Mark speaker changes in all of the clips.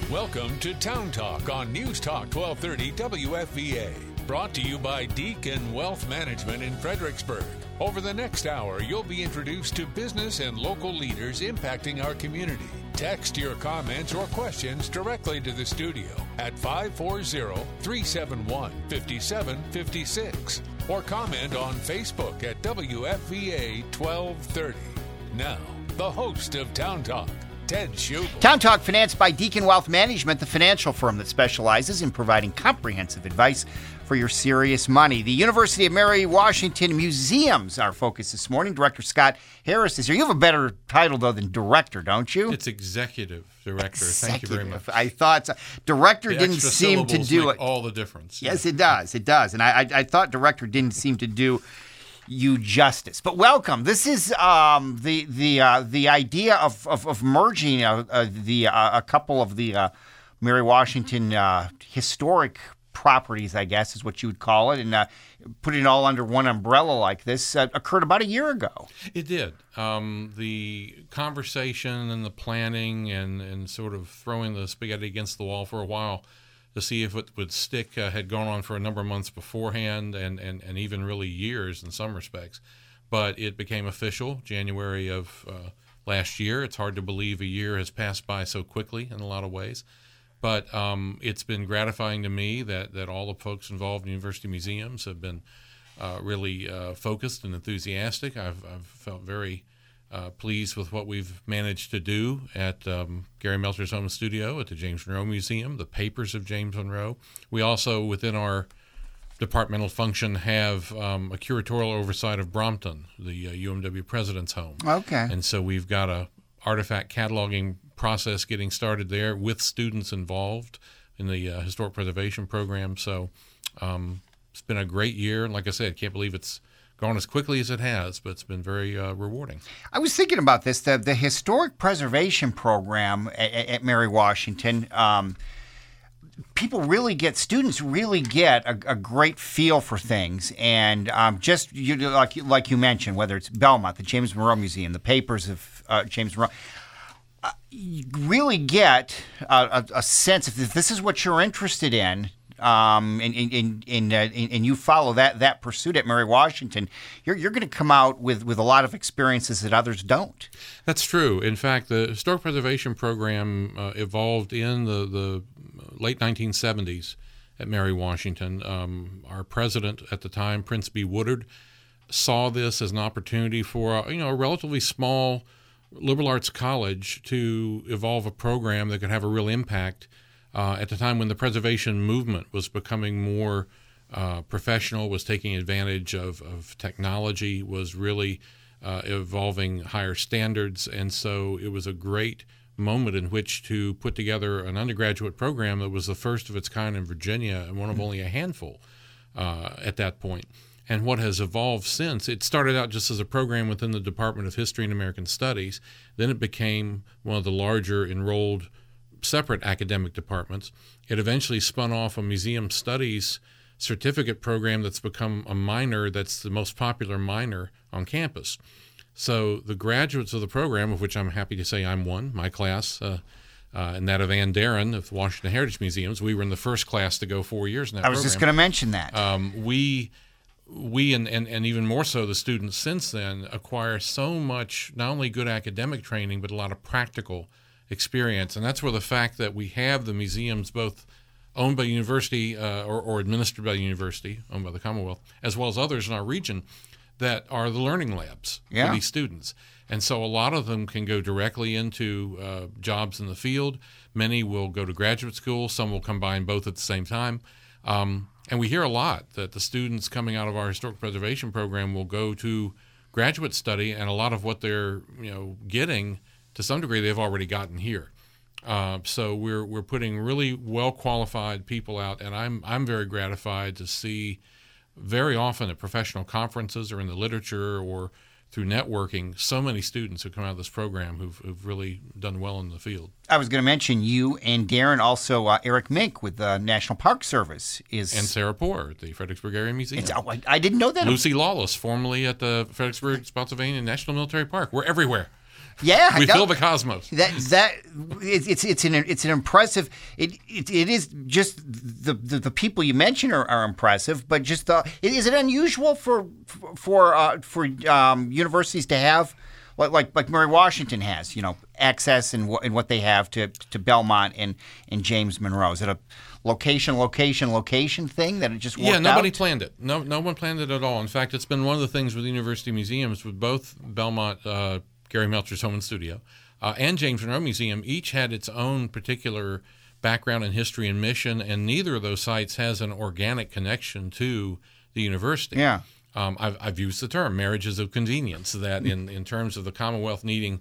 Speaker 1: Welcome to Town Talk on News Talk 1230 WFVA. Brought to you by Deacon Wealth Management in Fredericksburg. Over the next hour, you'll be introduced to business and local leaders impacting our community. Text your comments or questions directly to the studio at 540-371-5756 or comment on Facebook at WFVA 1230. Now, the host of Town Talk, Ted Schubel.
Speaker 2: Town Talk financed by Deacon Wealth Management, the financial firm that specializes in providing comprehensive advice for your serious money. The University of Mary Washington Museums, our focus this morning. Director Scott Harris is here. You have a better title, though, than director, don't you?
Speaker 3: It's executive director. Thank you very much.
Speaker 2: I thought so. Director
Speaker 3: the
Speaker 2: didn't seem to do
Speaker 3: make
Speaker 2: it.
Speaker 3: all the difference.
Speaker 2: Yes, it does. It does. And I thought director didn't seem to do you justice. But welcome. This is the idea of merging a couple of the Mary Washington historic properties, I guess is what you would call it, and putting it all under one umbrella like this occurred about a year ago.
Speaker 3: It did. The conversation and the planning and sort of throwing the spaghetti against the wall for a while to see if it would stick had gone on for a number of months beforehand and even really years in some respects. But it became official January of last year. It's hard to believe a year has passed by so quickly in a lot of ways. But it's been gratifying to me that all the folks involved in university museums have been really focused and enthusiastic. I've felt very pleased with what we've managed to do at Gary Melcher's Home Studio, at the James Monroe Museum, the papers of James Monroe. We also, within our departmental function, have a curatorial oversight of Brompton, the UMW President's Home.
Speaker 2: Okay.
Speaker 3: And so we've got a artifact cataloging process getting started there with students involved in the historic preservation program. So it's been a great year. And like I said, can't believe it's gone as quickly as it has, but it's been very rewarding.
Speaker 2: I was thinking about this, the historic preservation program at Mary Washington. Students really get a great feel for things, and like you mentioned, whether it's Belmont, the James Monroe Museum, the papers of James Monroe, you really get a sense if this is what you're interested in. And you follow that pursuit at Mary Washington, you're going to come out with a lot of experiences that others don't.
Speaker 3: That's true. In fact, the Historic Preservation Program evolved in the late 1970s at Mary Washington. Our president at the time, Prince B. Woodard, saw this as an opportunity for a relatively small liberal arts college to evolve a program that could have a real impact at the time when the preservation movement was becoming more professional, was taking advantage of technology, was really evolving higher standards. And so it was a great moment in which to put together an undergraduate program that was the first of its kind in Virginia and one of only a handful at that point. And what has evolved since, it started out just as a program within the Department of History and American Studies. Then it became one of the larger enrolled separate academic departments. It eventually spun off a museum studies certificate program that's become a minor that's the most popular minor on campus. So the graduates of the program, of which I'm happy to say I'm one, my class, and that of Ann Darren of the Washington Heritage Museums, we were in the first class to go 4 years in that program.
Speaker 2: I was just going to mention that.
Speaker 3: We and even more so the students since then acquire so much, not only good academic training, but a lot of practical experience. And that's where the fact that we have the museums both owned by the university or administered by the university, owned by the Commonwealth, as well as others in our region that are the learning labs for these students. And so a lot of them can go directly into jobs in the field. Many will go to graduate school. Some will combine both at the same time. And we hear a lot that the students coming out of our historic preservation program will go to graduate study, and a lot of what they're getting, to some degree, they've already gotten here. So we're putting really well qualified people out, and I'm very gratified to see very often at professional conferences or in the literature or through networking, so many students who come out of this program who've really done well in the field.
Speaker 2: I was going to mention you and Darren, also Eric Mink with the National Park Service. And
Speaker 3: Sarah Poor at the Fredericksburg Area Museum.
Speaker 2: I didn't know that.
Speaker 3: Lucy Lawless, formerly at the Fredericksburg, Spotsylvania National Military Park. We're everywhere.
Speaker 2: Yeah,
Speaker 3: we fill the cosmos.
Speaker 2: It's an impressive. It is just the people you mention are impressive, but just is it unusual for universities to have like Mary Washington has, access and what they have to Belmont and James Monroe? Is it a location thing that it just worked out?
Speaker 3: Yeah, nobody planned it. No one planned it at all. In fact, it's been one of the things with university museums, with both Belmont, Gary Melcher's home and studio, and James Monroe Museum, each had its own particular background and history and mission, and neither of those sites has an organic connection to the university.
Speaker 2: Yeah.
Speaker 3: I've used the term marriages of convenience, that in terms of the Commonwealth needing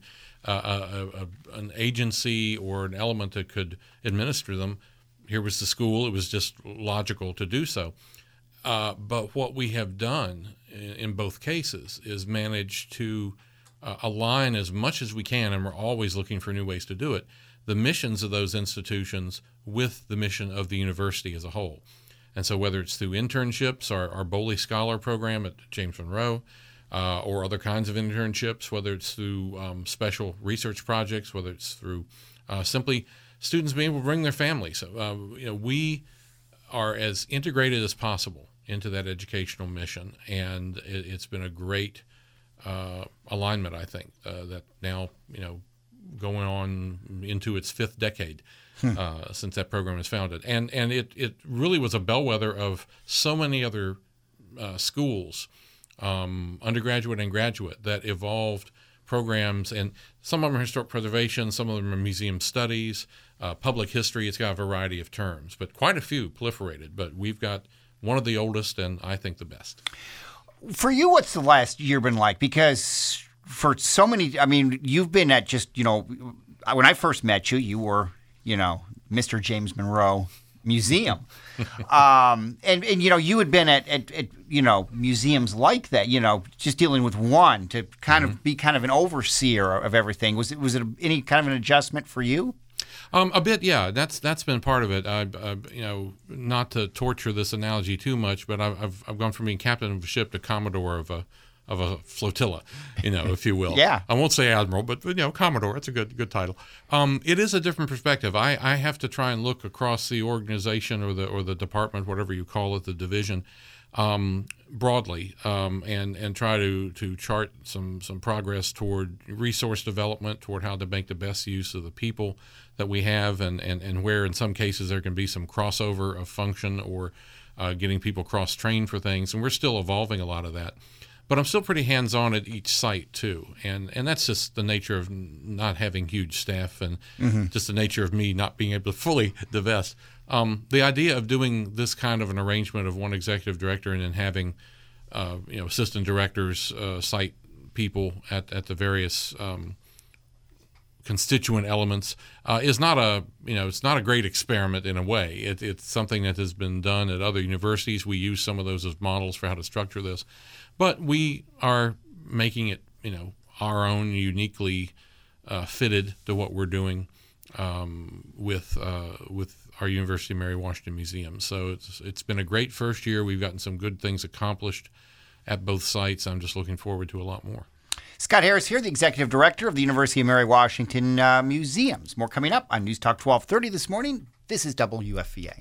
Speaker 3: an agency or an element that could administer them, here was the school. It was just logical to do so. But what we have done in both cases is manage to align as much as we can, and we're always looking for new ways to do it, the missions of those institutions with the mission of the university as a whole. And so whether it's through internships, our Boley Scholar program at James Monroe, or other kinds of internships, whether it's through special research projects, whether it's through simply students being able to bring their families. We are as integrated as possible into that educational mission, and it's been a great alignment, I think, that now, going on into its 5th decade. Since that program was founded. And it really was a bellwether of so many other schools, undergraduate and graduate, that evolved programs. And some of them are historic preservation, some of them are museum studies, public history. It's got a variety of terms, but quite a few proliferated. But we've got one of the oldest and I think the best.
Speaker 2: For you, what's the last year been like? Because for so many, you've been at just, when I first met you, you were Mr. James Monroe Museum. And you had been at museums like that, just dealing with one to kind of be kind of an overseer of everything. Was it any kind of an adjustment for you?
Speaker 3: A bit, yeah. That's been part of it. Not to torture this analogy too much, but I've gone from being captain of a ship to commodore of a flotilla, if you will.
Speaker 2: Yeah.
Speaker 3: I won't say admiral, but commodore. It's a good title. It is a different perspective. I have to try and look across the organization or the department, whatever you call it, the division, broadly, and try to chart some progress toward resource development, toward how to make the best use of the people that we have, and where in some cases there can be some crossover of function or getting people cross-trained for things, and we're still evolving a lot of that. But I'm still pretty hands-on at each site, too. And that's just the nature of not having huge staff and just the nature of me not being able to fully divest. The idea of doing this kind of an arrangement of one executive director and then having assistant directors, site people at the various constituent elements is not it's not a great experiment in a way. It's something that has been done at other universities. We use some of those as models for how to structure this. But we are making it, our own, uniquely fitted to what we're doing with our University of Mary Washington Museum. So it's been a great first year. We've gotten some good things accomplished at both sites. I'm just looking forward to a lot more.
Speaker 2: Scott Harris here, the Executive Director of the University of Mary Washington Museums. More coming up on News Talk 1230 this morning. This is WFVA.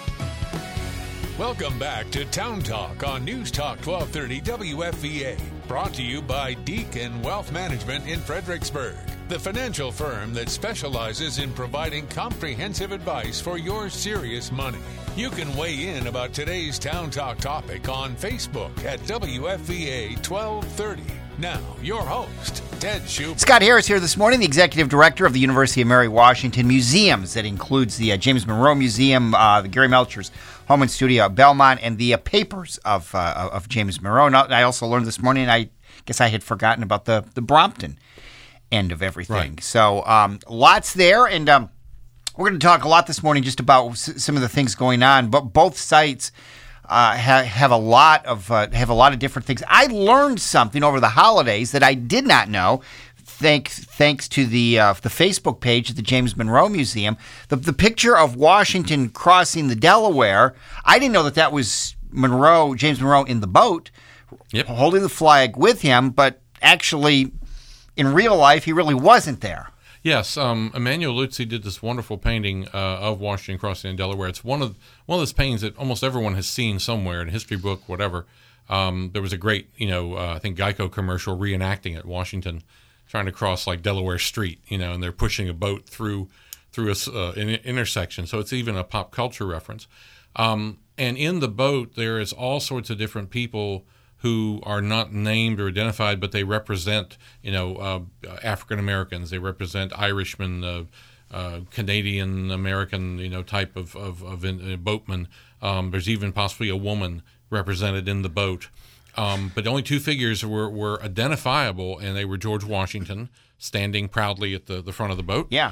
Speaker 1: Welcome back to Town Talk on News Talk 1230 WFVA. Brought to you by Deacon Wealth Management in Fredericksburg, the financial firm that specializes in providing comprehensive advice for your serious money. You can weigh in about today's Town Talk topic on Facebook at WFVA 1230. Now, your host, Ted Schubert.
Speaker 2: Scott Harris here this morning, the Executive Director of the University of Mary Washington Museums. That includes the James Monroe Museum, the Gary Melcher's home and studio at Belmont, and the papers of James Monroe. Now, I also learned this morning, I guess I had forgotten about the Brompton end of everything.
Speaker 3: Right.
Speaker 2: So lots there, and we're going to talk a lot this morning just about some of the things going on. But both sites have a lot of different things. I learned something over the holidays that I did not know. Thanks to the Facebook page at the James Monroe Museum, the picture of Washington crossing the Delaware. I didn't know that was James Monroe in the boat,
Speaker 3: yep,
Speaker 2: holding the flag with him. But actually, in real life, he really wasn't there.
Speaker 3: Yes, Emanuel Luzzi did this wonderful painting of Washington crossing in Delaware. It's one of those paintings that almost everyone has seen somewhere in a history book, whatever. There was a great, I think Geico commercial reenacting it. Washington trying to cross like Delaware Street, and they're pushing a boat through an intersection. So it's even a pop culture reference. And in the boat, there is all sorts of different people who are not named or identified, but they represent, African Americans. They represent Irishmen, Canadian American, type of boatman. There's even possibly a woman represented in the boat. But only two figures were identifiable, and they were George Washington standing proudly at the front of the boat.
Speaker 2: Yeah.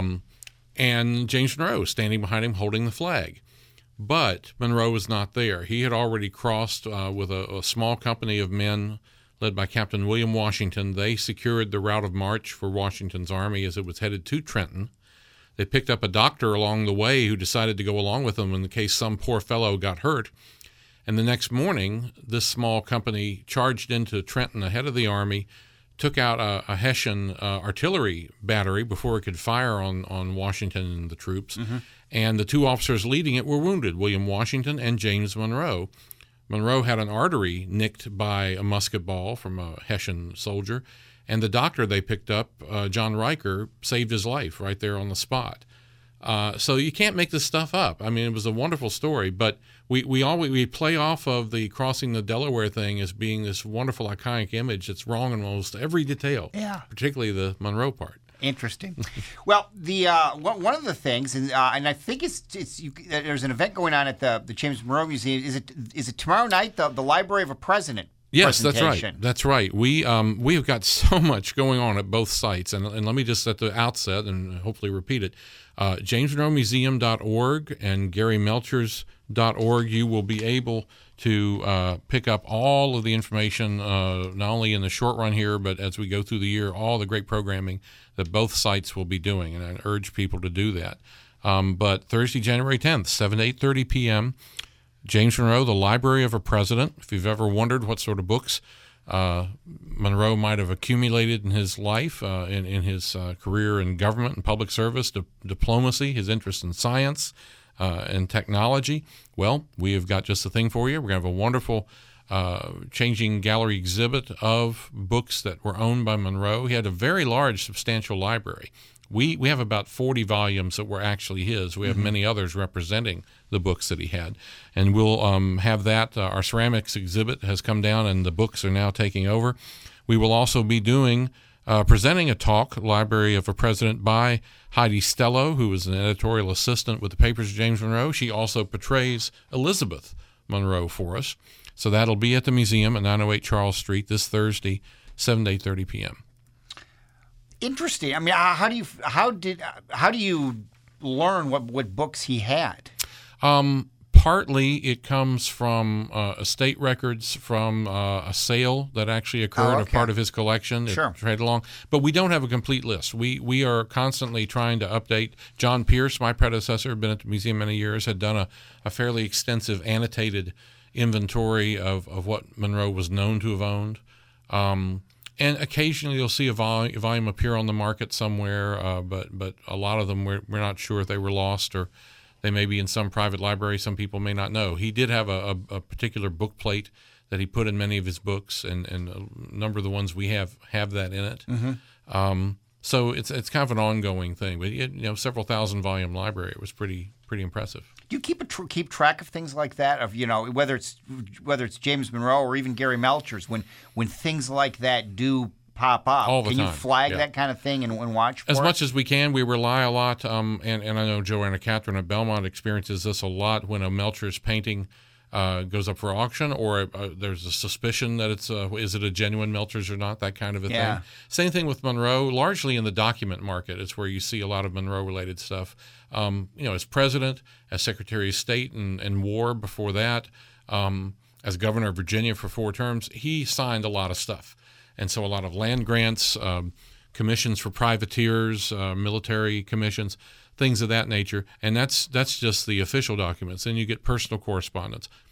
Speaker 3: And James Monroe standing behind him holding the flag. But Monroe was not there. He had already crossed with a small company of men led by Captain William Washington. They secured the route of march for Washington's army as it was headed to Trenton. They picked up a doctor along the way who decided to go along with them in case some poor fellow got hurt. And the next morning, this small company charged into Trenton ahead of the army, took out a Hessian artillery battery before it could fire on Washington and the troops. Mm-hmm. And the two officers leading it were wounded, William Washington and James Monroe. Monroe had an artery nicked by a musket ball from a Hessian soldier, and the doctor they picked up, John Riker, saved his life right there on the spot. So you can't make this stuff up. I mean, it was a wonderful story, but we play off of the crossing the Delaware thing as being this wonderful iconic image that's wrong in almost every detail, particularly the Monroe part.
Speaker 2: Interesting. Well, the one of the things, and I think there's an event going on at the James Monroe Museum. Is it tomorrow night? The Library of a President.
Speaker 3: Yes, that's right. That's right. We have got so much going on at both sites, and let me just at the outset and hopefully repeat it. JamesMonroeMuseum.org and GaryMelchers.org. You will be able to pick up all of the information, not only in the short run here, but as we go through the year, all the great programming that both sites will be doing, and I urge people to do that. But Thursday, January 10th, 7 to 8:30 p.m., James Monroe, the Library of a President. If you've ever wondered what sort of books Monroe might have accumulated in his life, in his career in government and public service, diplomacy, his interest in science and technology, well, we have got just the thing for you. We're going to have a wonderful changing gallery exhibit of books that were owned by Monroe. He had a very large, substantial library. We have about 40 volumes that were actually his. We have many others representing the books that he had. And we'll have that. Our ceramics exhibit has come down, and the books are now taking over. We will also be presenting a talk, Library of a President, by Heidi Stello, who is an editorial assistant with the Papers of James Monroe. She also portrays Elizabeth Monroe for us. So that'll be at the museum at 908 Charles Street this Thursday, 7 to 8:30 p.m.
Speaker 2: Interesting. I mean, how do you learn what books he had?
Speaker 3: Partly it comes from estate records from a sale that actually occurred, a part of his collection.
Speaker 2: Sure.
Speaker 3: Right along. But we don't have a complete list. We are constantly trying to update. John Pierce, my predecessor, been at the museum many years, had done a fairly extensive annotated inventory of what Monroe was known to have owned. And occasionally you'll see a volume appear on the market somewhere, but a lot of them we're not sure if they were lost or they may be in some private library. Some people may not know. He did have a particular book plate that he put in many of his books, and a number of the ones we have that in it. Mm-hmm. So it's kind of an ongoing thing. But several thousand volume library. It was pretty impressive.
Speaker 2: Do you keep track of things like that? Of whether it's James Monroe or even Gary Melchers, when things like that do pop up,
Speaker 3: all the time.
Speaker 2: Can you flag that kind of thing and watch for
Speaker 3: as
Speaker 2: it?
Speaker 3: much as we can? We rely a lot, and I know Joanna Catherine at Belmont experiences this a lot when a Melchers painting goes up for auction, or there's a suspicion that is it a genuine Melchers or not, that kind of a thing. Same thing with Monroe. Largely in the document market is where you see a lot of Monroe-related stuff. As president, as Secretary of State and War before that, as governor of Virginia for 4 terms, he signed a lot of stuff. And so a lot of land grants, commissions for privateers, military commissions, things of that nature. And that's just the official documents. Then you get personal correspondence.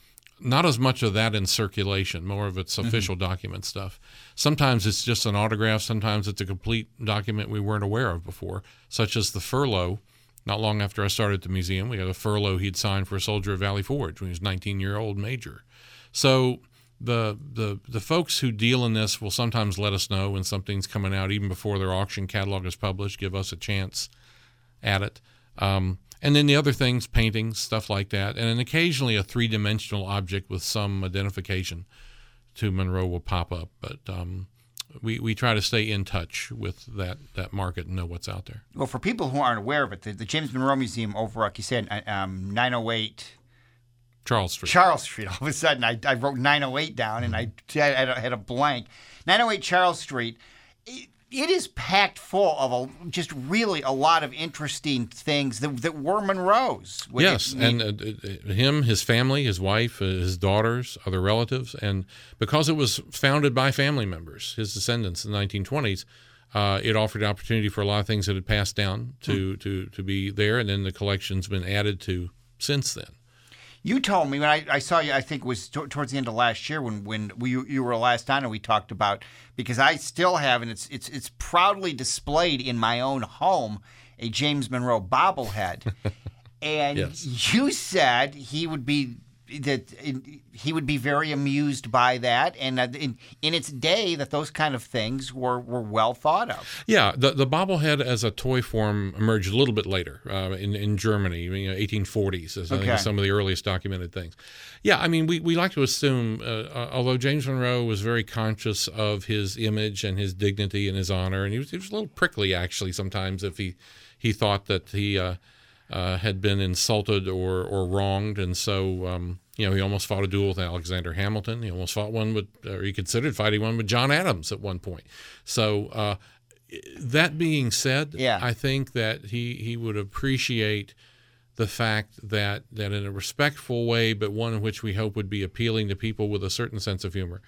Speaker 3: not as much of that in circulation, more of it's official document stuff. Sometimes it's just an autograph. Sometimes it's a complete document we weren't aware of before, such as the furlough. Not long after I started the museum, we had a furlough he'd signed for a soldier at Valley Forge when he was a 19-year-old major. So the folks who deal in this will sometimes let us know when something's coming out, even before their auction catalog is published, give us a chance at it. And then the other things, paintings, stuff like that, and then occasionally a three-dimensional object with some identification to Monroe will pop up. But we try to stay in touch with that market and know what's out there.
Speaker 2: Well, for people who aren't aware of it, the James Monroe Museum over, like you said, 908
Speaker 3: Charles Street.
Speaker 2: Charles Street. All of a sudden, I wrote 908 down, and I had a blank. 908 Charles Street. It is packed full of just really a lot of interesting things that were Monroe's.
Speaker 3: Yes, and him, his family, his wife, his daughters, other relatives, and because it was founded by family members, his descendants in the 1920s, it offered opportunity for a lot of things that had passed down to be there, and then the collection's been added to since then.
Speaker 2: You told me when I saw you, I think it was towards the end of last year when you were last on, and we talked about, because I still have, and it's proudly displayed in my own home, a James Monroe bobblehead. And yes. You said he would be very amused by that, and in its day that those kind of things were well thought of.
Speaker 3: Yeah, the bobblehead as a toy form emerged a little bit later in Germany, 1840s, as I think some of the earliest documented things. Yeah, I mean, we like to assume, although James Monroe was very conscious of his image and his dignity and his honor, and he was a little prickly actually sometimes if he thought that he had been insulted or wronged, and so he almost fought a duel with Alexander Hamilton. He almost fought he considered fighting one with John Adams at one point. So that being said, I think that he would appreciate the fact that in a respectful way, but one in which we hope would be appealing to people with a certain sense of humor,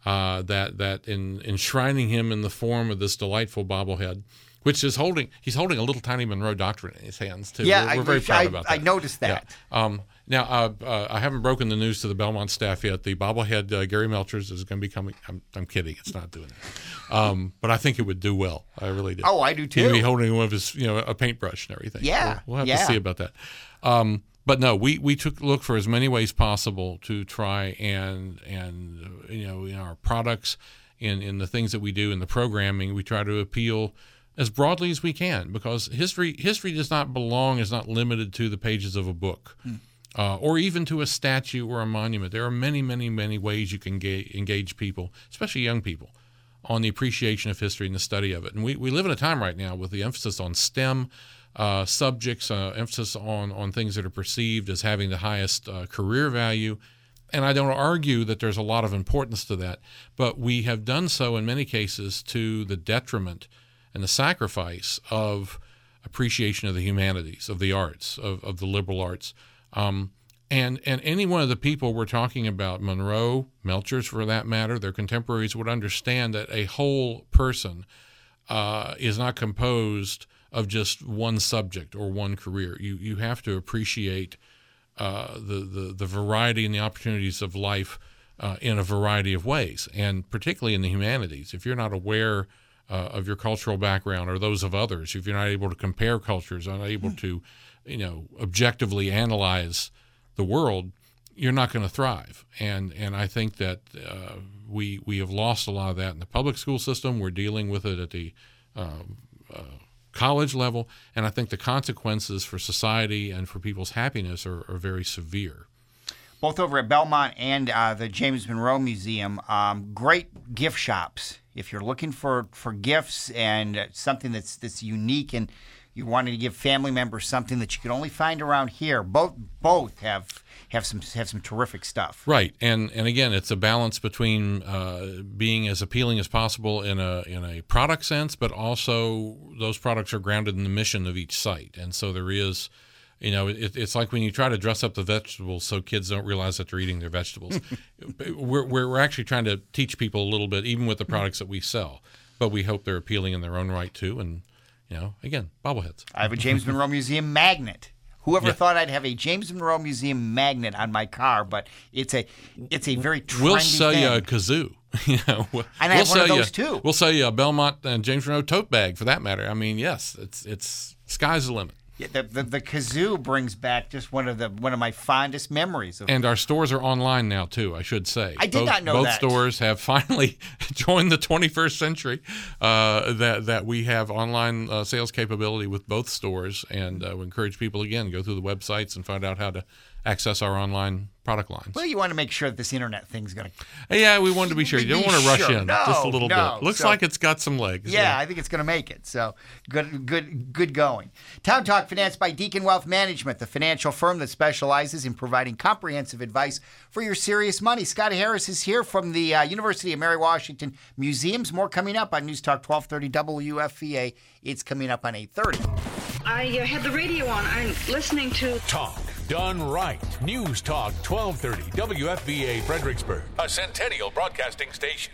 Speaker 3: that in enshrining him in the form of this delightful bobblehead, which is he's holding a little tiny Monroe Doctrine in his hands too.
Speaker 2: Yeah,
Speaker 3: we're very proud about that.
Speaker 2: I noticed that.
Speaker 3: Yeah. Now, I haven't broken the news to the Belmont staff yet. The bobblehead, Gary Melchers, is going to be coming. I'm kidding. It's not doing that. But I think it would do well. I really do.
Speaker 2: Oh, I do too.
Speaker 3: He'd be holding one of his, a paintbrush and everything.
Speaker 2: Yeah.
Speaker 3: We'll have to see about that. But no, we took a look for as many ways possible to try and in our products, in the things that we do, in the programming, we try to appeal as broadly as we can, because history is not limited to the pages of a book or even to a statue or a monument. There are many, many, many ways you can engage people, especially young people, on the appreciation of history and the study of it. And we live in a time right now with the emphasis on STEM subjects, emphasis on things that are perceived as having the highest career value. And I don't argue that there's a lot of importance to that, but we have done so in many cases to the detriment and the sacrifice of appreciation of the humanities, of the arts, of the liberal arts. And any one of the people we're talking about, Monroe, Melchers for that matter, their contemporaries would understand that a whole person is not composed of just one subject or one career. You have to appreciate the variety and the opportunities of life in a variety of ways, and particularly in the humanities. If you're not aware of your cultural background or those of others, if you're not able to compare cultures, not able to, objectively analyze the world, you're not going to thrive. And I think that we have lost a lot of that in the public school system. We're dealing with it at the college level, and I think the consequences for society and for people's happiness are very severe.
Speaker 2: Both over at Belmont and the James Monroe Museum, great gift shops. If you're looking for gifts and something that's unique, and you're wanting to give family members something that you can only find around here, both have some terrific stuff.
Speaker 3: Right, and again, it's a balance between being as appealing as possible in a product sense, but also those products are grounded in the mission of each site, and so there is. It's like when you try to dress up the vegetables so kids don't realize that they're eating their vegetables. We're actually trying to teach people a little bit, even with the products that we sell. But we hope they're appealing in their own right, too. And, again, bobbleheads.
Speaker 2: I have a James Monroe Museum magnet Whoever thought I'd have a James Monroe Museum magnet on my car, but it's a very trendy
Speaker 3: We'll sell
Speaker 2: thing.
Speaker 3: you a kazoo.
Speaker 2: And I have one of those too.
Speaker 3: We'll sell you a Belmont and James Monroe tote bag, for that matter. I mean, yes, it's sky's the limit.
Speaker 2: Yeah, the kazoo brings back just one of my fondest memories.
Speaker 3: And our stores are online now too, I should say.
Speaker 2: I did not know
Speaker 3: both
Speaker 2: that.
Speaker 3: Both stores have finally joined the 21st century. That we have online sales capability with both stores, and we encourage people again go through the websites and find out how to access our online product lines.
Speaker 2: Well, you want to make sure that this internet thing's going to...
Speaker 3: Yeah, we wanted to be sure. You don't want to rush in just a little bit. Looks like it's got some legs.
Speaker 2: Yeah, I think it's going to make it. So good going. Town Talk financed by Deacon Wealth Management, the financial firm that specializes in providing comprehensive advice for your serious money. Scott Harris is here from the University of Mary Washington Museums. More coming up on News Talk 1230 WFVA. It's coming up on 8:30.
Speaker 4: I had the radio on. I'm listening to
Speaker 1: Talk done right. News Talk 1230 WFVA Fredericksburg, a Centennial Broadcasting station.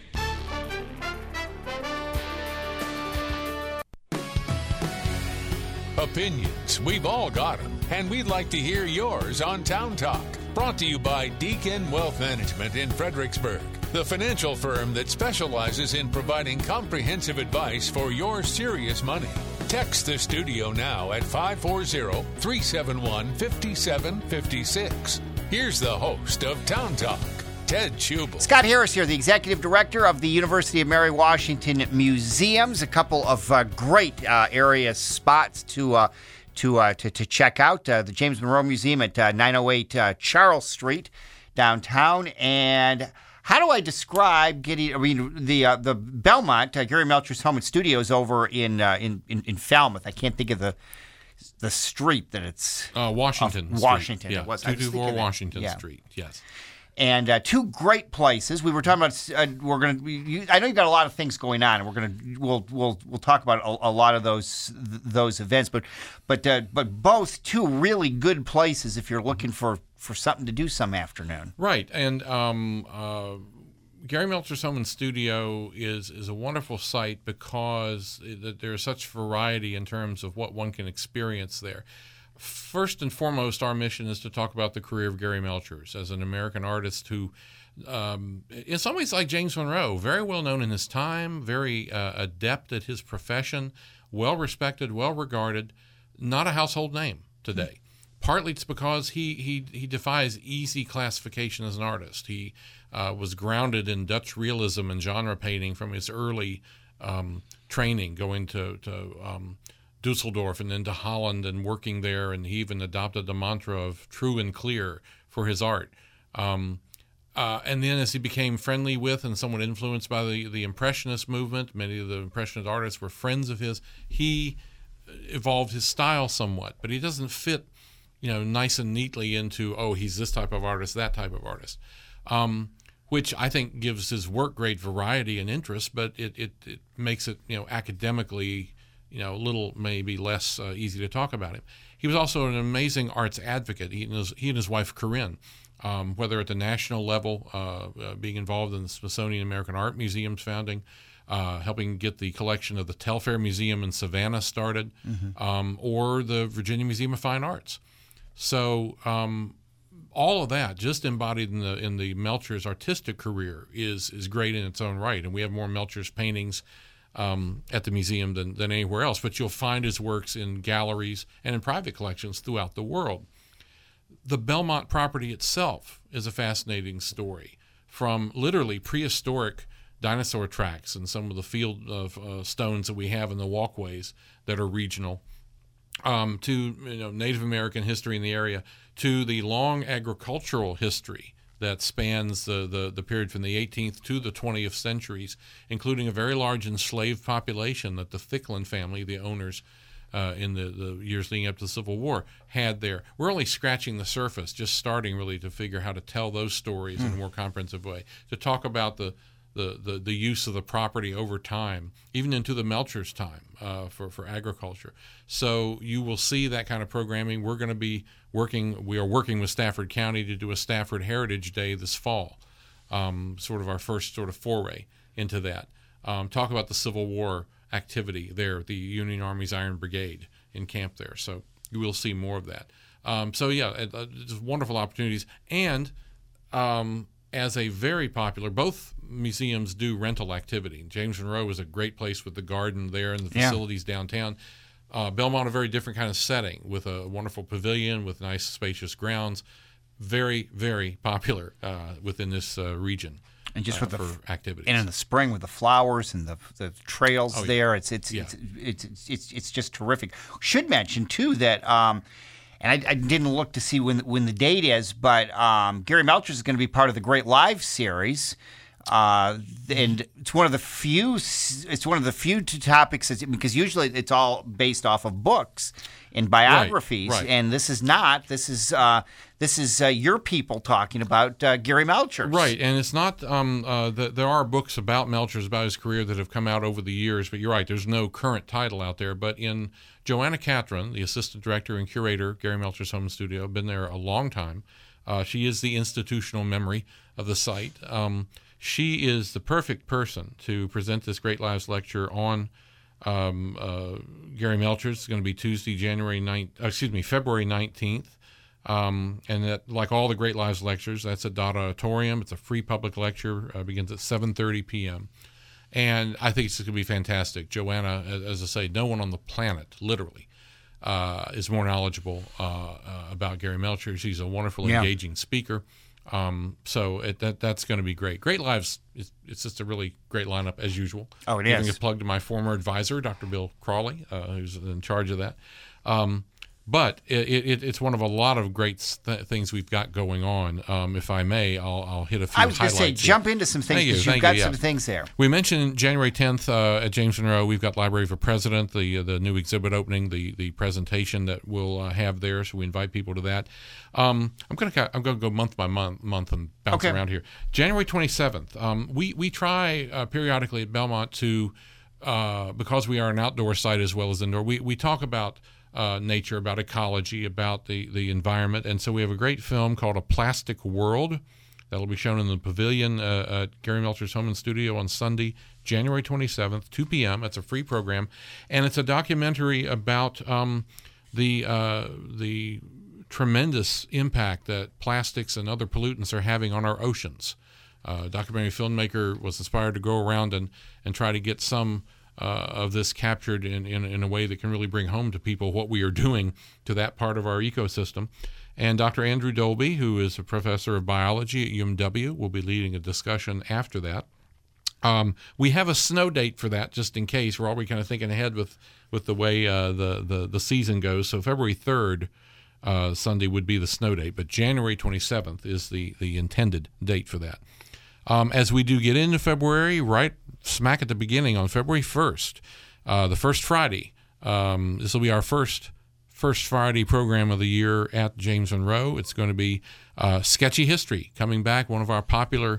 Speaker 1: Opinions, we've all got them, and we'd like to hear yours on Town Talk. Brought to you by Deacon Wealth Management in Fredericksburg, the financial firm that specializes in providing comprehensive advice for your serious money. Text the studio now at 540-371-5756. Here's the host of Town Talk, Ted Schubel.
Speaker 2: Scott Harris here, the Executive Director of the University of Mary Washington Museums. A couple of great area spots to check out. The James Monroe Museum at 908 Charles Street downtown. And how do I describe the Belmont, Gary Melcher's home and studios over in Falmouth? I can't think of the street that it's
Speaker 3: Washington.
Speaker 2: Washington.
Speaker 3: Yeah,
Speaker 2: It was
Speaker 3: 224 Washington
Speaker 2: yeah.
Speaker 3: Street. Yes.
Speaker 2: And two great places. We were talking about. I know you've got a lot of things going on, and we'll talk about a lot of those events. But both two really good places if you're looking for something to do some afternoon.
Speaker 3: Right, and Gary Melcher's home and studio is a wonderful site because there's such variety in terms of what one can experience there. First and foremost, our mission is to talk about the career of Gary Melchers as an American artist who, in some ways like James Monroe, very well known in his time, very adept at his profession, well respected, well regarded, not a household name today. Partly it's because he defies easy classification as an artist. He was grounded in Dutch realism and genre painting from his early training, going to Dusseldorf and then to Holland and working there, and he even adopted the mantra of true and clear for his art. And then as he became friendly with and somewhat influenced by the Impressionist movement, many of the Impressionist artists were friends of his, he evolved his style somewhat, but he doesn't fit nice and neatly into, he's this type of artist, that type of artist, which I think gives his work great variety and interest, but it makes it, academically, a little maybe less easy to talk about him. He was also an amazing arts advocate. He and his wife, Corinne, whether at the national level, being involved in the Smithsonian American Art Museum's founding, helping get the collection of the Telfair Museum in Savannah started, or the Virginia Museum of Fine Arts. So all of that just embodied in the Melcher's artistic career is great in its own right. And we have more Melcher's paintings at the museum than anywhere else. But you'll find his works in galleries and in private collections throughout the world. The Belmont property itself is a fascinating story, from literally prehistoric dinosaur tracks and some of the field of stones that we have in the walkways that are regional, to Native American history in the area, to the long agricultural history that spans the period from the 18th to the 20th centuries, including a very large enslaved population that the Thicklin family, the owners in the years leading up to the Civil War, had there. We're only scratching the surface, just starting really to figure how to tell those stories in a more comprehensive way, to talk about the use of the property over time, even into the Melcher's time for agriculture. So you will see that kind of programming. We are working with Stafford County to do a Stafford Heritage Day this fall, sort of our first sort of foray into that. Talk about the Civil War activity there, the Union Army's Iron Brigade in camp there. So you will see more of that. So yeah, just wonderful opportunities. And as a very popular, both museums do rental activity. James Monroe is a great place with the garden there and the facilities downtown. Belmont, a very different kind of setting with a wonderful pavilion with nice spacious grounds. Very, very popular within this region. And just with for activities,
Speaker 2: and in the spring with the flowers and the trails there, it's just terrific. Should mention too that, and I didn't look to see when the date is, but Gary Melchers is going to be part of the Great Live series. And it's one of the few topics because usually it's all based off of books and biographies,
Speaker 3: right.
Speaker 2: And this is not. This is your people talking about Gary Melchers,
Speaker 3: right? And it's not. There are books about Melchers, about his career, that have come out over the years. But you're right. There's no current title out there. But in Joanna Catron, the assistant director and curator, Gary Melchers Home and Studio, been there a long time. She is the institutional memory of the site. She is the perfect person to present this Great Lives lecture on Gary Melchers. It's going to be Tuesday, February 19th. And that, like all the Great Lives lectures, that's at Dodd Auditorium. It's a free public lecture. Begins at 7:30 p.m. And I think it's going to be fantastic. Joanna, as I say, no one on the planet, literally, is more knowledgeable about Gary Melchers. She's a wonderful, engaging speaker. So that's going to be great. Great Lives, it's just a really great lineup as usual.
Speaker 2: Oh, it is.
Speaker 3: Giving a plug to my former advisor, Dr. Bill Crawley, who's in charge of that. But it's one of a lot of great things we've got going on. If I may, I'll hit a few highlights.
Speaker 2: I was going to say, jump into some things because you've got some things there.
Speaker 3: We mentioned January 10th at James Monroe. We've got Library for President, the new exhibit opening, the presentation that we'll have there. So we invite people to that. I'm going to go month by month and bounce around here. January 27th. We try periodically at Belmont to because we are an outdoor site as well as indoor. We talk about nature, about ecology, about the environment. And so we have a great film called A Plastic World that will be shown in the pavilion at Gary Melchers Home and Studio on Sunday, January 27th, 2 p.m. It's a free program. And it's a documentary about the tremendous impact that plastics and other pollutants are having on our oceans. Documentary filmmaker was inspired to go around and try to get some of this captured in a way that can really bring home to people what we are doing to that part of our ecosystem. And Dr. Andrew Dolby, who is a professor of biology at UMW, will be leading a discussion after that. We have a snow date for that, just in case. We're already kind of thinking ahead with the way the season goes. So February 3rd, Sunday, would be the snow date, but January 27th is the intended date for that. As we do get into February, right smack at the beginning on February 1st, the first Friday. This will be our first Friday program of the year at James Monroe. It's going to be Sketchy History coming back, one of our popular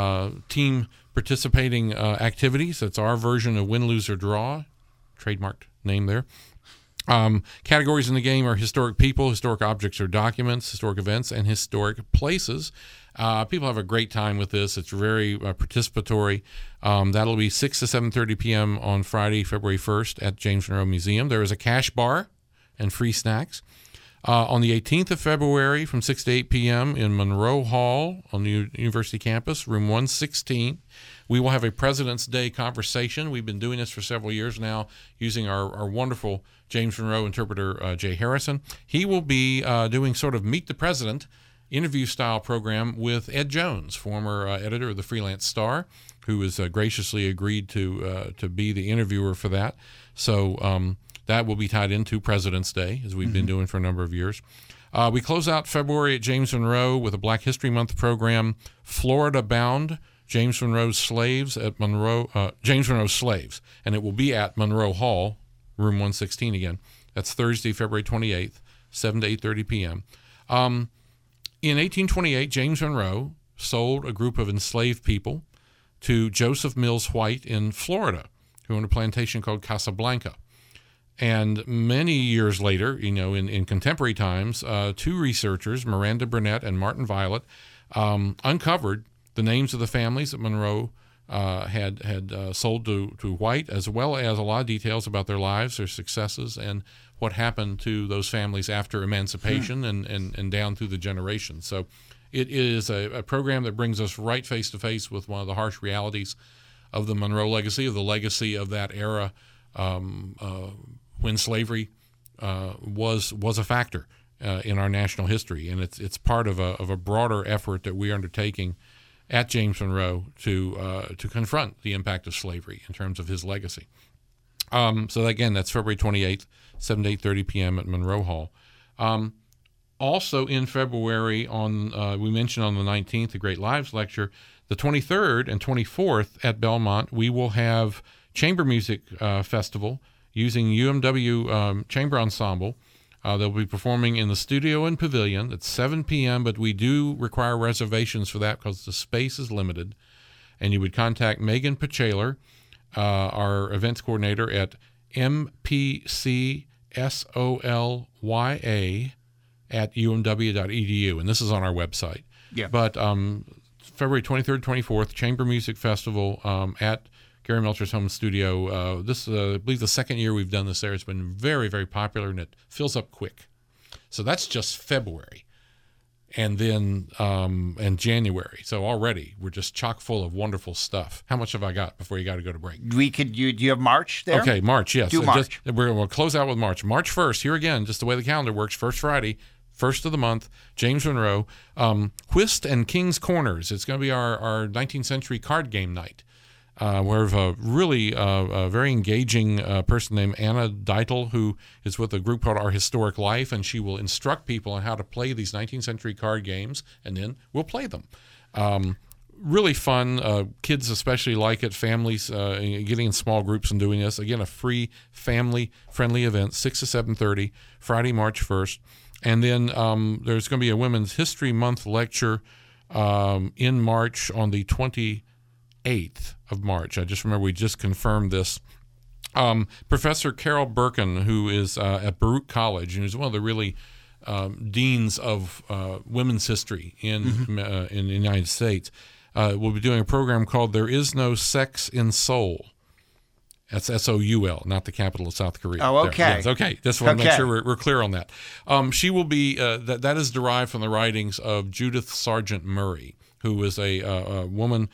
Speaker 3: team participating activities. It's our version of Win, Lose, or Draw, trademarked name there. Categories in the game are historic people, historic objects or documents, historic events, and historic places. People have a great time with this. It's very participatory. That'll be 6 to 7:30 p.m. on Friday, February 1st at James Monroe Museum. There is a cash bar and free snacks. On the 18th of February from 6 to 8 p.m. in Monroe Hall on the University campus, room 116, we will have a President's Day conversation. We've been doing this for several years now using our wonderful James Monroe interpreter, Jay Harrison. He will be doing sort of Meet the President interview-style program with Ed Jones, former editor of the Freelance Star, who has graciously agreed to be the interviewer for that. So that will be tied into President's Day, as we've been doing for a number of years. We close out February at James Monroe with a Black History Month program, Florida Bound, James Monroe's Slaves at James Monroe's Slaves, and it will be at Monroe Hall, room 116 again. That's Thursday, February 28th, 7 to 8:30 p.m. In 1828, James Monroe sold a group of enslaved people to Joseph Mills White in Florida, who owned a plantation called Casablanca. And many years later, in contemporary times, two researchers, Miranda Burnett and Martin Violet, uncovered the names of the families that Monroe had sold to white, as well as a lot of details about their lives, their successes, and what happened to those families after emancipation and down through the generations. So it is a program that brings us right face to face with one of the harsh realities of the Monroe legacy, of the legacy of that era when slavery was a factor in our national history, and it's part of a broader effort that we are undertaking at James Monroe to confront the impact of slavery in terms of his legacy. So again, that's February 28th, 7 to 8:30 p.m. at Monroe Hall. Also in February, we mentioned on the 19th, the Great Lives Lecture. The 23rd and 24th at Belmont, we will have Chamber Music Festival using UMW Chamber Ensemble. They'll be performing in the studio and pavilion at 7 p.m., but we do require reservations for that because the space is limited. And you would contact Megan Pachaler, our events coordinator, at mpcsolya@umw.edu, and this is on our website.
Speaker 2: Yeah.
Speaker 3: But February 23rd, 24th, Chamber Music Festival at Gary Melcher's home studio. This I believe the second year we've done this there. It's been very, very popular, and it fills up quick. So that's just February. And then and January. So already we're just chock full of wonderful stuff. How much have I got before you got to go to break?
Speaker 2: Do you have March there?
Speaker 3: Okay, March, yes.
Speaker 2: Do March.
Speaker 3: We'll close out with March. March 1st, here again, just the way the calendar works, first Friday, first of the month, James Monroe, Whist and King's Corners. It's going to be our 19th century card game night. We have a really very engaging person named Anna Deitel, who is with a group called Our Historic Life, and she will instruct people on how to play these 19th century card games, and then we'll play them. Really fun. Kids especially like it. Families getting in small groups and doing this. Again, a free family-friendly event, 6 to 7:30, Friday, March 1st. And then there's going to be a Women's History Month lecture in March on the 28th of March. I just remember we just confirmed this. Professor Carol Birkin, who is at Baruch College and is one of the really deans of women's history in the United States, will be doing a program called There Is No Sex in Seoul. That's S-O-U-L, not the capital of South Korea.
Speaker 2: Oh, okay.
Speaker 3: Yes, okay. Just want to make sure we're clear on that. She will be, that is derived from the writings of Judith Sargent Murray, who was a woman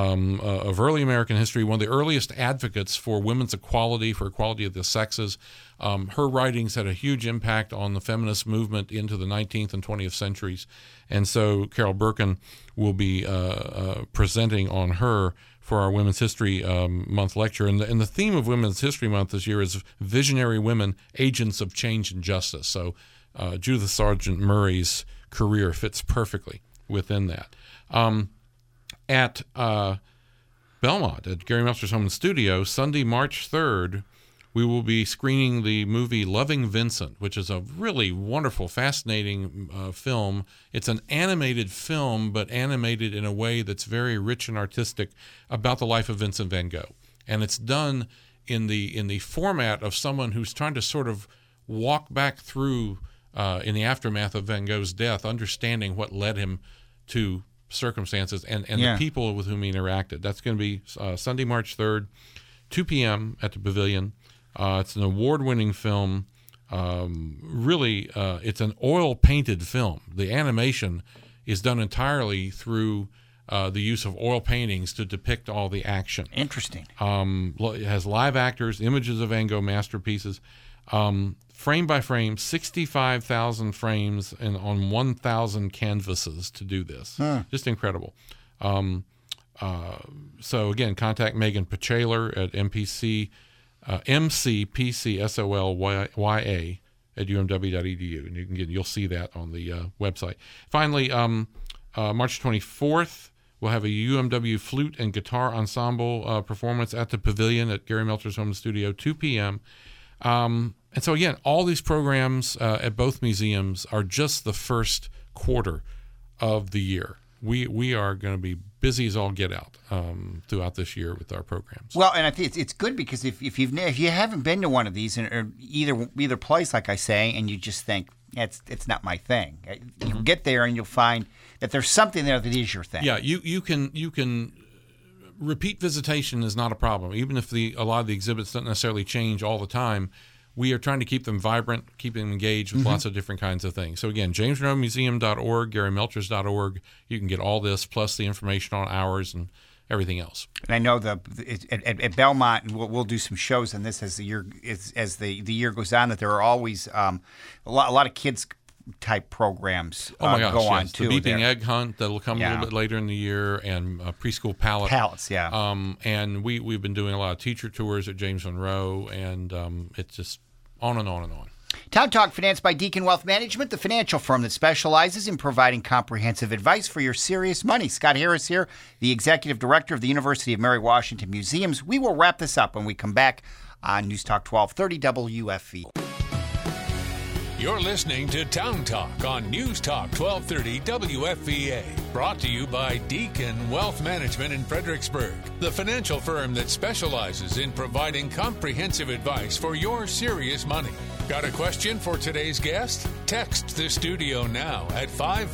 Speaker 3: of early American history, one of the earliest advocates for women's equality, for equality of the sexes. Her writings had a huge impact on the feminist movement into the 19th and 20th centuries. And so Carol Birkin will be presenting on her for our Women's History Month lecture. And the theme of Women's History Month this year is Visionary Women, Agents of Change and Justice. So Judith Sargent Murray's career fits perfectly within that. At Belmont, at Gary Melcher's home and studio, Sunday, March 3rd, we will be screening the movie Loving Vincent, which is a really wonderful, fascinating film. It's an animated film, but animated in a way that's very rich and artistic about the life of Vincent van Gogh. And it's done in the format of someone who's trying to sort of walk back through, in the aftermath of Van Gogh's death, understanding what led him to circumstances and the people with whom he interacted. That's going to be Sunday, March 3rd, 2 p.m. at the Pavilion. It's an award-winning film. Really, it's an oil-painted film. The animation is done entirely through the use of oil paintings to depict all the action.
Speaker 2: Interesting.
Speaker 3: It has live actors, images of Van Gogh masterpieces. Frame by frame, 65,000 frames and on 1,000 canvases to do this. Just incredible. So again, contact Megan Pachaler at mcpcsolya at umw.edu, and you'll see that on the website. Finally, March 24th, we'll have a UMW flute and guitar ensemble performance at the Pavilion at Gary Melcher's home studio, 2 p.m. And so again, all these programs at both museums are just the first quarter of the year. We are going to be busy as all get out throughout this year with our programs.
Speaker 2: Well, and I think it's good because if you haven't been to one of these or either place, like I say, and you just think it's not my thing, you get there and you'll find that there's something there that is your thing.
Speaker 3: Yeah, you can repeat visitation is not a problem. Even if a lot of the exhibits don't necessarily change all the time, we are trying to keep them vibrant, keep them engaged with lots of different kinds of things. So again, JamesMonroeMuseum.org, GaryMelchers.org. You can get all this plus the information on hours and everything else.
Speaker 2: And I know at Belmont, and we'll do some shows on this as the year goes on. That there are always a lot of kids type programs
Speaker 3: go on
Speaker 2: too.
Speaker 3: The Beeping Egg Hunt that'll come a little bit later in the year, and preschool pallets. And we've been doing a lot of teacher tours at James Monroe, and it's just on and on and on.
Speaker 2: Town Talk, financed by Deacon Wealth Management, the financial firm that specializes in providing comprehensive advice for your serious money. Scott Harris here, the Executive Director of the University of Mary Washington Museums. We will wrap this up when we come back on News Talk 1230 WFV.
Speaker 1: You're listening to Town Talk on News Talk 1230 WFVA. Brought to you by Deacon Wealth Management in Fredericksburg, the financial firm that specializes in providing comprehensive advice for your serious money. Got a question for today's guest? Text the studio now at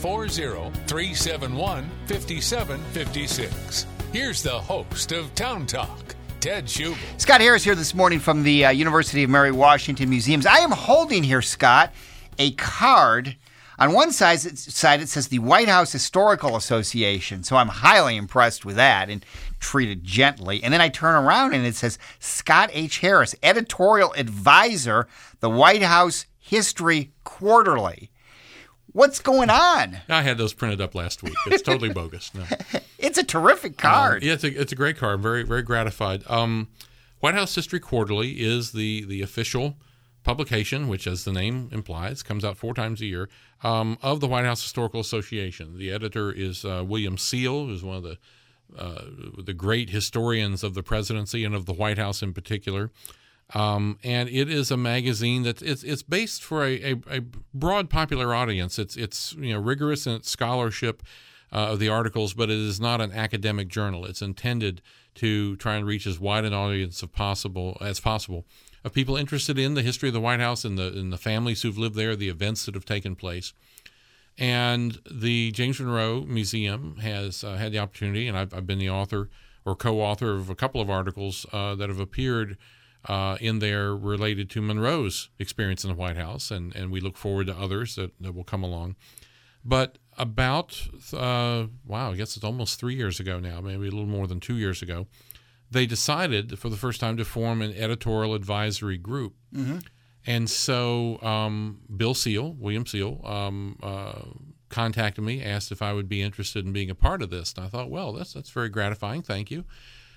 Speaker 1: 540-371-5756. Here's the host of Town Talk, Ted Schubel.
Speaker 2: Scott Harris here this morning from the University of Mary Washington Museums. I am holding here, Scott, a card. On one side it says the White House Historical Association, so I'm highly impressed with that and treated gently. And then I turn around and it says Scott H. Harris, Editorial Advisor, the White House History Quarterly. What's going on?
Speaker 3: I had those printed up last week. It's totally bogus. No.
Speaker 2: It's a terrific card.
Speaker 3: Yeah, it's a great card. I'm very, very gratified. White House History Quarterly is the official publication, which, as the name implies, comes out 4 times a year, of the White House Historical Association. The editor is William Seal, who's one of the great historians of the presidency and of the White House in particular. And it is a magazine that it's based for a broad popular audience. It's rigorous in its scholarship of the articles, but it is not an academic journal. It's intended to try and reach as wide an audience as possible of people interested in the history of the White House and the families who've lived there, the events that have taken place. And the James Monroe Museum has had the opportunity, and I've been the author or co-author of a couple of articles that have appeared in there related to Monroe's experience in the White House, and we look forward to others that will come along. But about, I guess it's almost 3 years ago now, maybe a little more than 2 years ago, they decided for the first time to form an editorial advisory group. Mm-hmm. And so William Seal, contacted me, asked if I would be interested in being a part of this. And I thought, well, that's very gratifying. Thank you.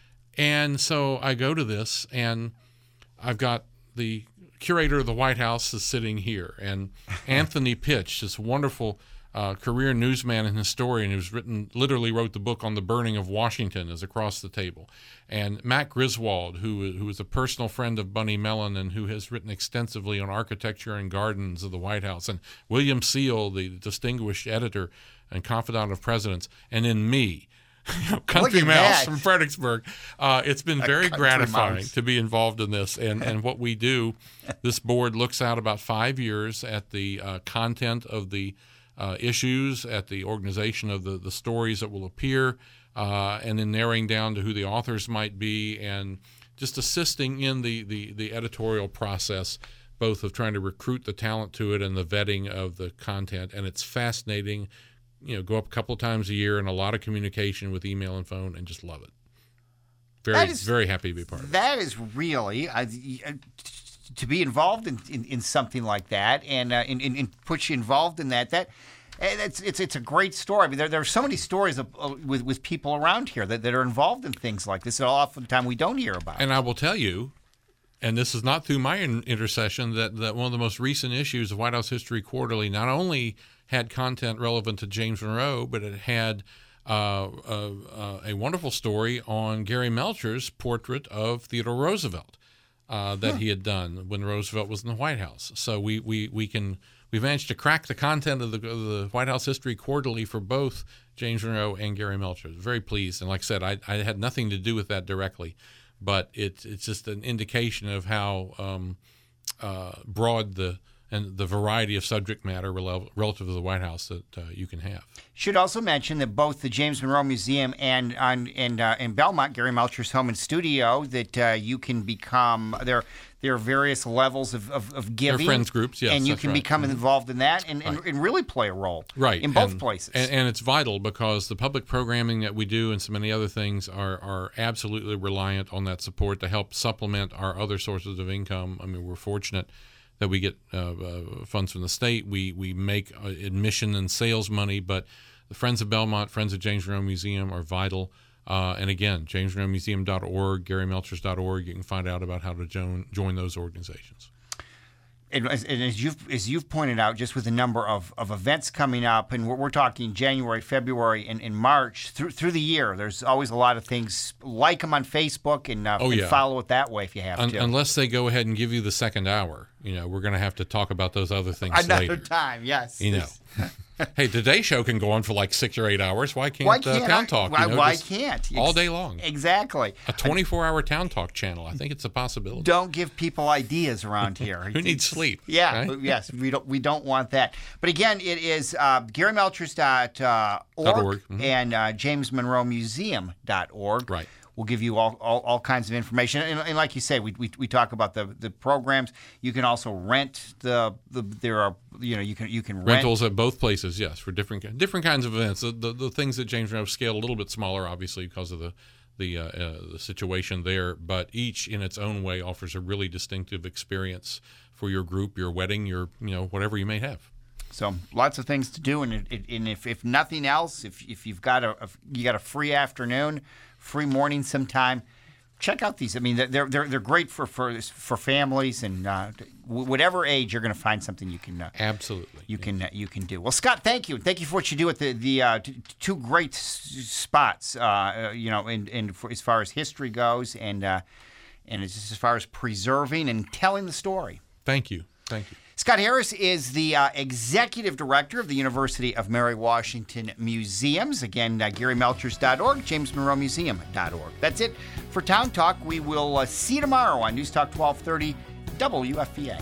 Speaker 3: And so I go to this, and I've got the curator of the White House is sitting here, and Anthony Pitch, this wonderful career newsman and historian who's literally wrote the book on the burning of Washington, is across the table. And Matt Griswold, who is a personal friend of Bunny Mellon and who has written extensively on architecture and gardens of the White House. And William Seal, the distinguished editor and confidant of presidents. And then me, country mouse from Fredericksburg. It's been very gratifying to be involved in this. And what we do, this board looks out about 5 years at the content of the issues, at the organization of the stories that will appear, and then narrowing down to who the authors might be, and just assisting in the editorial process, both of trying to recruit the talent to it and the vetting of the content. And it's fascinating. Go up a couple of times a year and a lot of communication with email and phone, and just love it. Very happy to be a part of it. That
Speaker 2: is really to be involved in something like that, and put you involved in that. It's a great story. I mean, there are so many stories with people around here that are involved in things like this that oftentimes we don't hear about.
Speaker 3: And I will tell you, and this is not through my intercession, that one of the most recent issues of White House History Quarterly not only had content relevant to James Monroe, but it had a wonderful story on Gary Melchers' portrait of Theodore Roosevelt that he had done when Roosevelt was in the White House. So we managed to crack the content of the White House History Quarterly for both James Monroe and Gary Melchers. Very pleased. And like I said, I had nothing to do with that directly, but it's just an indication of how broad the and the variety of subject matter relative to the White House that you can have.
Speaker 2: Should also mention that both the James Monroe Museum and in Belmont, Gary Melcher's home and studio, that you can become there are various levels of giving.
Speaker 3: They're friends groups, yes,
Speaker 2: and you
Speaker 3: that's
Speaker 2: can
Speaker 3: right.
Speaker 2: become involved in that and really play a role in both places.
Speaker 3: And it's vital because the public programming that we do and so many other things are absolutely reliant on that support to help supplement our other sources of income. I mean, we're fortunate that we get funds from the state. We make admission and sales money, but the Friends of Belmont, Friends of James Monroe Museum are vital. And again, jamesmonroemuseum.org, GaryMelchers.org, you can find out about how to join those organizations.
Speaker 2: And as you've pointed out, just with the number of events coming up, and we're talking January, February, and March, through the year, there's always a lot of things. Like them on Facebook and follow it that way if you have to.
Speaker 3: Unless they go ahead and give you the second hour. We're going to have to talk about those other things later.
Speaker 2: Another time, yes.
Speaker 3: Hey, Today's show can go on for like 6 or 8 hours. Why can't Town Talk?
Speaker 2: Why can't?
Speaker 3: All day long.
Speaker 2: Exactly.
Speaker 3: A 24-hour Town Talk channel. I think it's a possibility.
Speaker 2: Don't give people ideas around here.
Speaker 3: Who needs sleep?
Speaker 2: Yeah.
Speaker 3: Right?
Speaker 2: Yes. We don't want that. But again, it is GaryMelchers.org and JamesMonroeMuseum.org.
Speaker 3: Right.
Speaker 2: We'll give you all kinds of information, and like you say, we talk about the programs. You can also rent you can rent
Speaker 3: rentals at both places. Yes, for different kinds of events. The things that James Monroe scaled a little bit smaller, obviously because of the situation there, but each in its own way offers a really distinctive experience for your group, your wedding, your whatever you may have.
Speaker 2: So lots of things to do, and if nothing else, if you've got a free afternoon, free morning sometime, check out these. I mean, they're great for families, and whatever age, you're going to find something you can
Speaker 3: absolutely
Speaker 2: you can do. Well, Scott, thank you for what you do at the two great spots. As far as history goes, and as far as preserving and telling the story.
Speaker 3: Thank you.
Speaker 2: Scott Harris is the executive director of the University of Mary Washington Museums. Again, GaryMelchers.org, JamesMonroeMuseum.org. That's it for Town Talk. We will see you tomorrow on News Talk 1230 WFVA.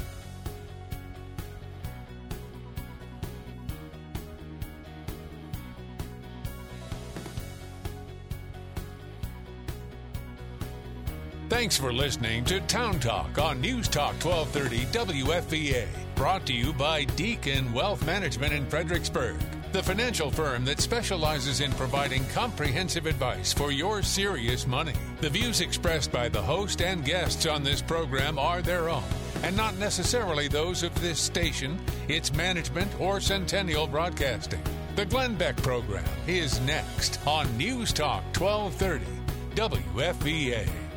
Speaker 1: Thanks for listening to Town Talk on News Talk 1230 WFVA. Brought to you by Deacon Wealth Management in Fredericksburg, the financial firm that specializes in providing comprehensive advice for your serious money. The views expressed by the host and guests on this program are their own, and not necessarily those of this station, its management, or Centennial Broadcasting. The Glenn Beck program is next on News Talk 1230 WFVA.